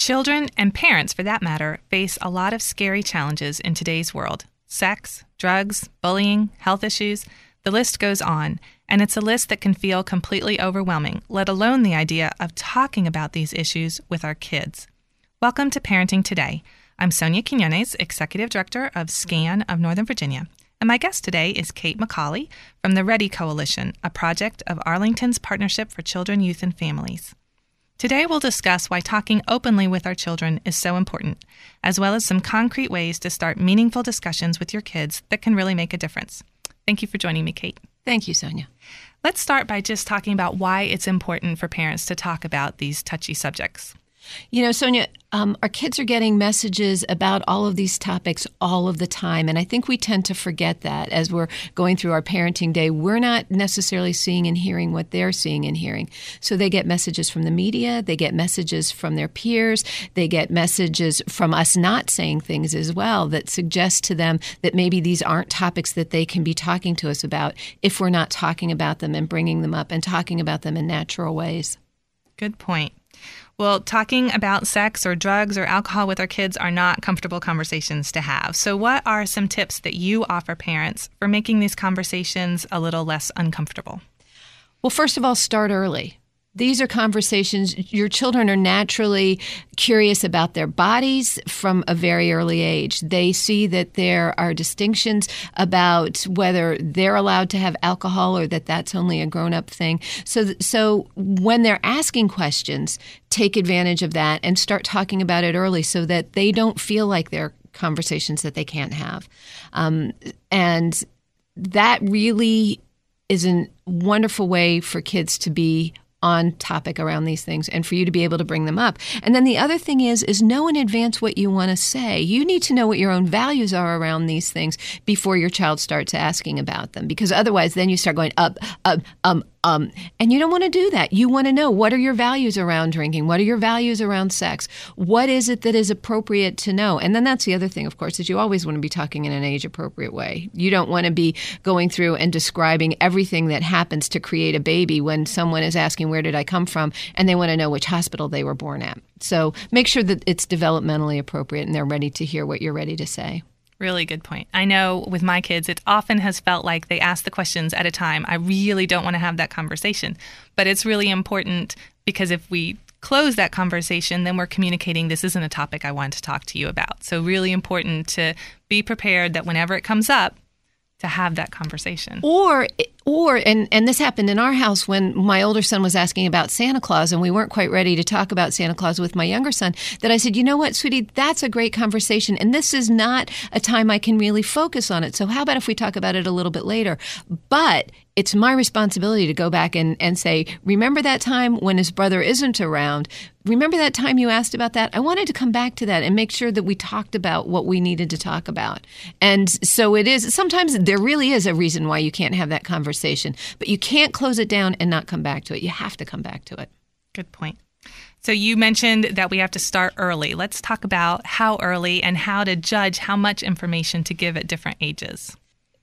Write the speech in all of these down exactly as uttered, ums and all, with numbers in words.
Children, and parents for that matter, face a lot of scary challenges in today's world. Sex, drugs, bullying, health issues, the list goes on, and it's a list that can feel completely overwhelming, let alone the idea of talking about these issues with our kids. Welcome to Parenting Today. I'm Sonia Quiñones, Executive Director of SCAN of Northern Virginia, and my guest today is Kate McCauley from the Ready Coalition, a project of Arlington's Partnership for Children, Youth, and Families. Today we'll discuss why talking openly with our children is so important, as well as some concrete ways to start meaningful discussions with your kids that can really make a difference. Thank you for joining me, Kate. Thank you, Sonia. Let's start by just talking about why it's important for parents to talk about these touchy subjects. You know, Sonia, um, our kids are getting messages about all of these topics all of the time, and I think we tend to forget that as we're going through our parenting day. We're not necessarily seeing and hearing what they're seeing and hearing. So they get messages from the media, they get messages from their peers, they get messages from us not saying things as well that suggest to them that maybe these aren't topics that they can be talking to us about if we're not talking about them and bringing them up and talking about them in natural ways. Good point. Well, talking about sex or drugs or alcohol with our kids are not comfortable conversations to have. So what are some tips that you offer parents for making these conversations a little less uncomfortable? Well, first of all, start early. These are conversations. Your children are naturally curious about their bodies from a very early age. They see that there are distinctions about whether they're allowed to have alcohol or that that's only a grown-up thing. So, so when they're asking questions, take advantage of that and start talking about it early so that they don't feel like they're conversations that they can't have. Um, and that really is a wonderful way for kids to be on topic around these things and for you to be able to bring them up. And then the other thing is, is know in advance what you want to say. You need to know what your own values are around these things before your child starts asking about them, because otherwise then you start going up, up, um, um, and you don't want to do that. You want to know, what are your values around drinking? What are your values around sex? What is it that is appropriate to know? And then that's the other thing, of course, is you always want to be talking in an age-appropriate way. You don't want to be going through and describing everything that happens to create a baby when someone is asking, where did I come from? And they want to know which hospital they were born at. So make sure that it's developmentally appropriate and they're ready to hear what you're ready to say. Really good point. I know with my kids, it often has felt like they ask the questions at a time. I really don't want to have that conversation. But it's really important because if we close that conversation, then we're communicating this isn't a topic I want to talk to you about. So really important to be prepared that whenever it comes up, to have that conversation. Or, or and, and this happened in our house when my older son was asking about Santa Claus and we weren't quite ready to talk about Santa Claus with my younger son, that I said, you know what, sweetie, that's a great conversation. And this is not a time I can really focus on it. So how about if we talk about it a little bit later? But it's my responsibility to go back and, and say, remember that time when his brother isn't around? Remember that time you asked about that? I wanted to come back to that and make sure that we talked about what we needed to talk about. And so it is, sometimes there really is a reason why you can't have that conversation, but you can't close it down and not come back to it. You have to come back to it. Good point. So you mentioned that we have to start early. Let's talk about how early and how to judge how much information to give at different ages.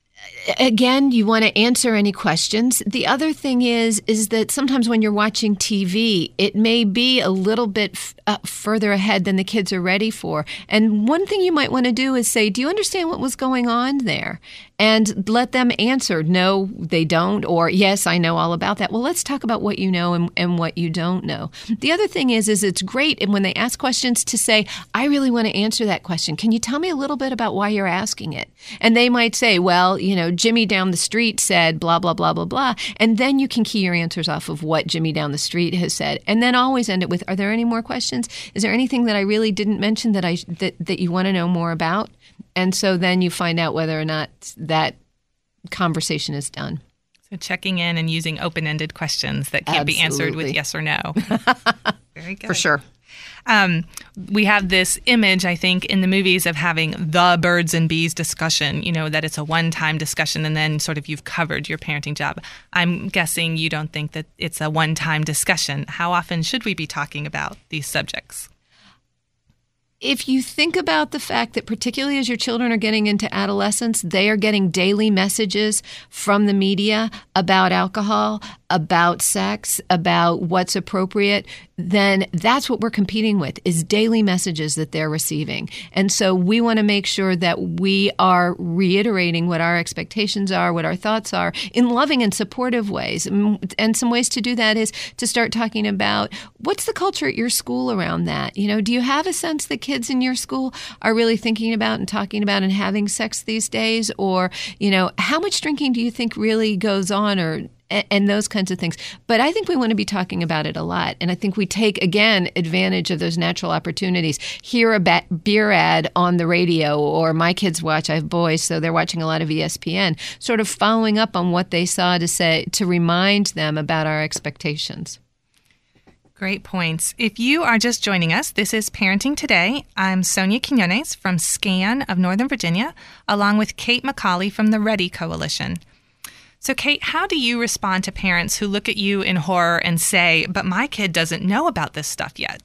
Again, you want to answer any questions. The other thing is, is that sometimes when you're watching T V, it may be a little bit f- uh, further ahead than the kids are ready for. And one thing you might want to do is say, do you understand what was going on there? And let them answer, no, they don't, or yes, I know all about that. Well, let's talk about what you know and, and what you don't know. The other thing is, is it's great and when they ask questions to say, I really want to answer that question. Can you tell me a little bit about why you're asking it? And they might say, well, you know, Jimmy down the street said blah, blah, blah, blah, blah. And then you can key your answers off of what Jimmy down the street has said. And then always end it with, are there any more questions? Is there anything that I really didn't mention that I that, that you want to know more about? And so then you find out whether or not that conversation is done. So checking in and using open-ended questions that can't Absolutely. be answered with yes or no. Very good. For sure. Um, we have this image, I think, in the movies of having the birds and bees discussion, you know, that it's a one-time discussion and then sort of you've covered your parenting job. I'm guessing you don't think that it's a one-time discussion. How often should we be talking about these subjects? If you think about the fact that particularly as your children are getting into adolescence, they are getting daily messages from the media about alcohol, about sex, about what's appropriate, then that's what we're competing with, is daily messages that they're receiving. And so we want to make sure that we are reiterating what our expectations are, what our thoughts are, in loving and supportive ways. And some ways to do that is to start talking about what's the culture at your school around that. You know, do you have a sense that kids in your school are really thinking about and talking about and having sex these days? Or, you know, how much drinking do you think really goes on, or and those kinds of things. But I think we want to be talking about it a lot. And I think we take, again, advantage of those natural opportunities. Hear a ba- beer ad on the radio, or my kids watch, I have boys, so they're watching a lot of E S P N, sort of following up on what they saw to say, to remind them about our expectations. Great points. If you are just joining us, this is Parenting Today. I'm Sonia Quinones from SCAN of Northern Virginia, along with Kate McCauley from the Ready Coalition. So, Kate, how do you respond to parents who look at you in horror and say, but my kid doesn't know about this stuff yet?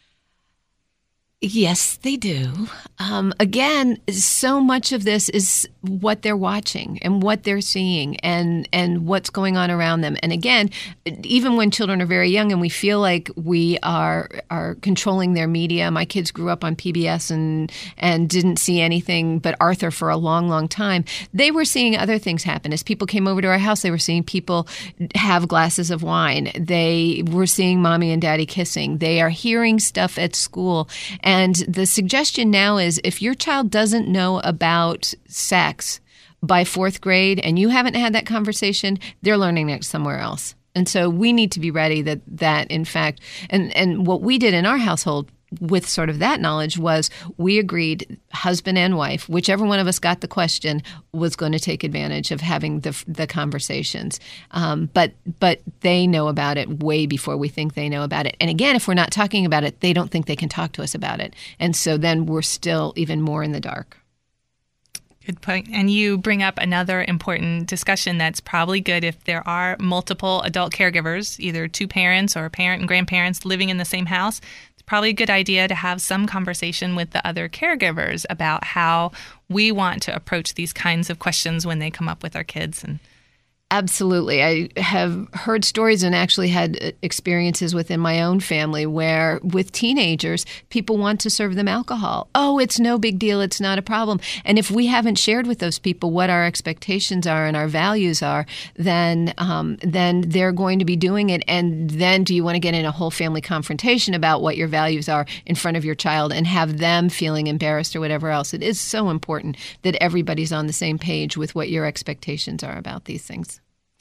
Yes, they do. Um, again, so much of this is what they're watching and what they're seeing and, and what's going on around them. And again, even when children are very young and we feel like we are are controlling their media. My kids grew up on P B S and and didn't see anything but Arthur for a long, long time. They were seeing other things happen. As people came over to our house, they were seeing people have glasses of wine. They were seeing mommy and daddy kissing. They are hearing stuff at school. And the suggestion now is if your child doesn't know about sex by fourth grade and you haven't had that conversation, they're learning it somewhere else. And so we need to be ready that, that in fact, and, and what we did in our household with sort of that knowledge was we agreed, husband and wife, whichever one of us got the question was going to take advantage of having the the conversations. Um, but but they know about it way before we think they know about it. And again, if we're not talking about it, they don't think they can talk to us about it. And so then we're still even more in the dark. Good point. And you bring up another important discussion that's probably good if there are multiple adult caregivers, either two parents or a parent and grandparents living in the same house. Probably a good idea to have some conversation with the other caregivers about how we want to approach these kinds of questions when they come up with our kids. And absolutely. I have heard stories and actually had experiences within my own family where with teenagers, people want to serve them alcohol. Oh, it's no big deal. It's not a problem. And if we haven't shared with those people what our expectations are and our values are, then um, then they're going to be doing it. And then do you want to get in a whole family confrontation about what your values are in front of your child and have them feeling embarrassed or whatever else? It is so important that everybody's on the same page with what your expectations are about these things.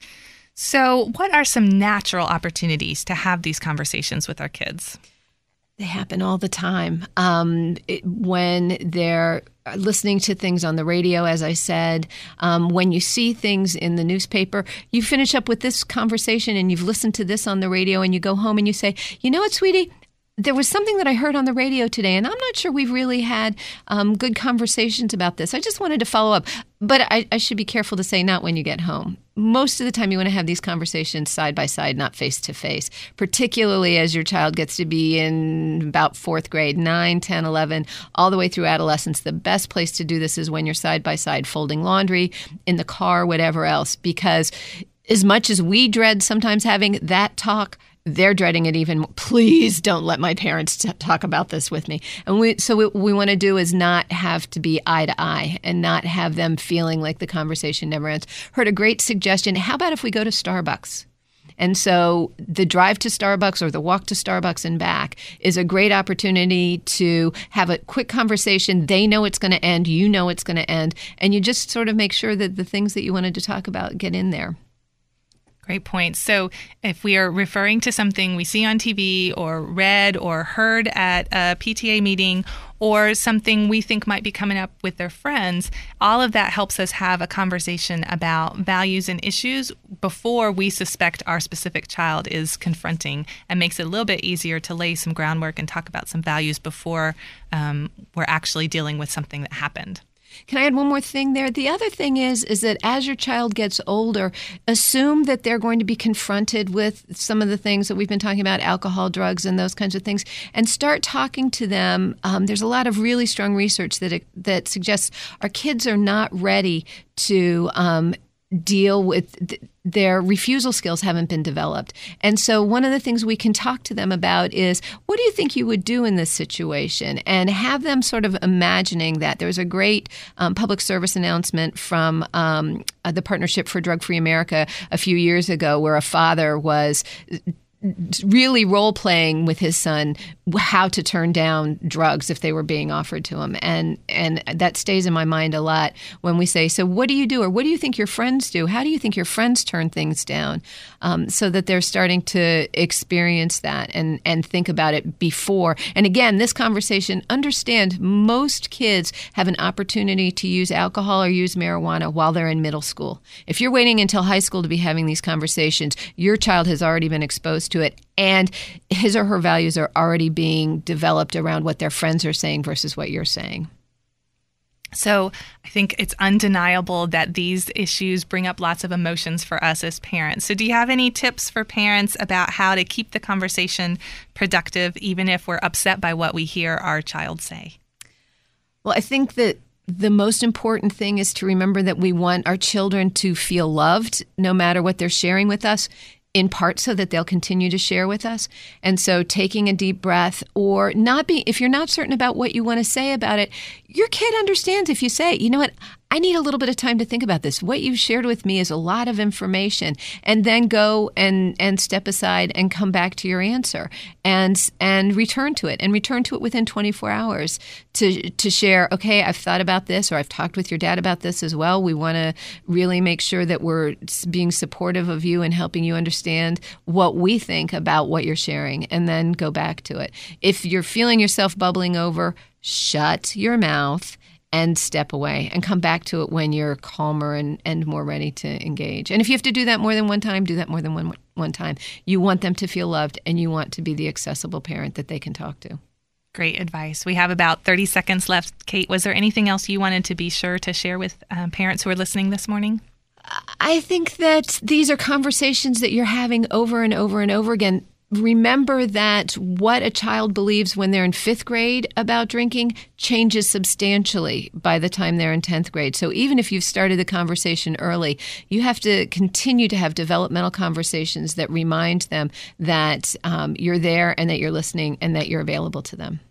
So what are some natural opportunities to have these conversations with our kids? They happen all the time. Um, it, when they're listening to things on the radio, as I said, um, when you see things in the newspaper, you finish up with this conversation and you've listened to this on the radio and you go home and you say, you know what, sweetie? There was something that I heard on the radio today, and I'm not sure we've really had um, good conversations about this. I just wanted to follow up. But I, I should be careful to say not when you get home. Most of the time you want to have these conversations side by side, not face to face, particularly as your child gets to be in about fourth grade, nine, ten, eleven, all the way through adolescence. The best place to do this is when you're side by side folding laundry, in the car, whatever else, because as much as we dread sometimes having that talk, they're dreading it even more. Please don't let my parents t- talk about this with me. And we, so what we want to do is not have to be eye to eye and not have them feeling like the conversation never ends. Heard a great suggestion. How about if we go to Starbucks? And so the drive to Starbucks or the walk to Starbucks and back is a great opportunity to have a quick conversation. They know it's going to end. You know it's going to end. And you just sort of make sure that the things that you wanted to talk about get in there. Great point. So if we are referring to something we see on T V or read or heard at a P T A meeting or something we think might be coming up with their friends, all of that helps us have a conversation about values and issues before we suspect our specific child is confronting, and makes it a little bit easier to lay some groundwork and talk about some values before um, we're actually dealing with something that happened. Can I add one more thing there? The other thing is, is that as your child gets older, assume that they're going to be confronted with some of the things that we've been talking about, alcohol, drugs, and those kinds of things, and start talking to them. Um, there's a lot of really strong research that that suggests our kids are not ready to um, deal with th- their refusal skills haven't been developed. And so one of the things we can talk to them about is, what do you think you would do in this situation? And have them sort of imagining that. There was a great um, public service announcement from um, uh, the Partnership for Drug-Free America a few years ago, where a father was really role-playing with his son how to turn down drugs if they were being offered to him. And and that stays in my mind a lot when we say, so what do you do? Or what do you think your friends do? How do you think your friends turn things down? Um, so that they're starting to experience that and, and think about it before. And again, this conversation, understand most kids have an opportunity to use alcohol or use marijuana while they're in middle school. If you're waiting until high school to be having these conversations, your child has already been exposed to it, and his or her values are already being developed around what their friends are saying versus what you're saying. So I think it's undeniable that these issues bring up lots of emotions for us as parents. So do you have any tips for parents about how to keep the conversation productive, even if we're upset by what we hear our child say? Well, I think that the most important thing is to remember that we want our children to feel loved no matter what they're sharing with us, in part so that they'll continue to share with us. And so taking a deep breath, or not be, if you're not certain about what you want to say about it, your kid understands if you say, you know what, I need a little bit of time to think about this. What you've shared with me is a lot of information. And then go and, and step aside and come back to your answer and and return to it and return to it within twenty-four hours to to share, okay, I've thought about this, or I've talked with your dad about this as well. We want to really make sure that we're being supportive of you and helping you understand what we think about what you're sharing, and then go back to it. If you're feeling yourself bubbling over, shut your mouth and step away and come back to it when you're calmer and, and more ready to engage. And if you have to do that more than one time, do that more than one one time. You want them to feel loved, and you want to be the accessible parent that they can talk to. Great advice. We have about thirty seconds left. Kate, was there anything else you wanted to be sure to share with um, parents who are listening this morning? I think that these are conversations that you're having over and over and over again. Remember that what a child believes when they're in fifth grade about drinking changes substantially by the time they're in tenth grade. So even if you've started the conversation early, you have to continue to have developmental conversations that remind them that um, you're there and that you're listening and that you're available to them.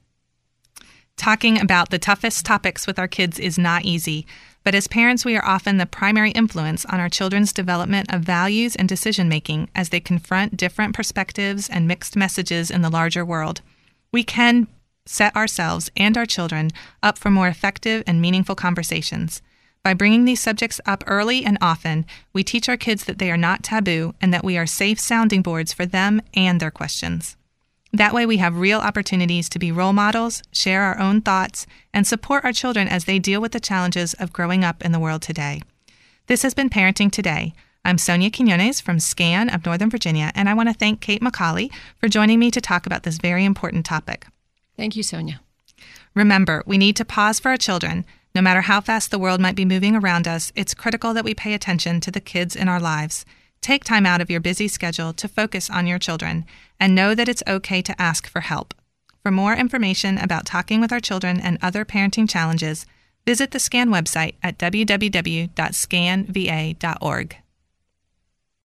Talking about the toughest topics with our kids is not easy. But as parents, we are often the primary influence on our children's development of values and decision-making as they confront different perspectives and mixed messages in the larger world. We can set ourselves and our children up for more effective and meaningful conversations. By bringing these subjects up early and often, we teach our kids that they are not taboo and that we are safe sounding boards for them and their questions. That way we have real opportunities to be role models, share our own thoughts, and support our children as they deal with the challenges of growing up in the world today. This has been Parenting Today. I'm Sonia Quinones from SCAN of Northern Virginia, and I want to thank Kate McCauley for joining me to talk about this very important topic. Thank you, Sonia. Remember, we need to pause for our children. No matter how fast the world might be moving around us, it's critical that we pay attention to the kids in our lives. Take time out of your busy schedule to focus on your children, and know that it's okay to ask for help. For more information about talking with our children and other parenting challenges, visit the SCAN website at w w w dot scan v a dot org.